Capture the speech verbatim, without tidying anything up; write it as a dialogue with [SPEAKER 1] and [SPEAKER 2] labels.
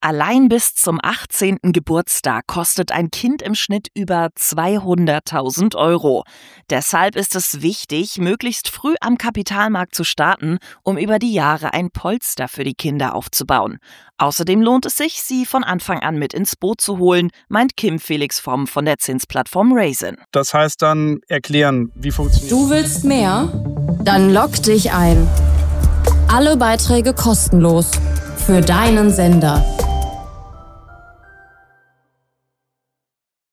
[SPEAKER 1] Allein bis zum achtzehnten Geburtstag kostet ein Kind im Schnitt über zweihunderttausend Euro. Deshalb ist es wichtig, möglichst früh am Kapitalmarkt zu starten, um über die Jahre ein Polster für die Kinder aufzubauen. Außerdem lohnt es sich, sie von Anfang an mit ins Boot zu holen, meint Kim Felix Vomm von der Zinsplattform Raisin.
[SPEAKER 2] Das heißt dann erklären, wie funktioniert.
[SPEAKER 3] Du willst mehr? Dann log dich ein. Alle Beiträge kostenlos. Für deinen Sender.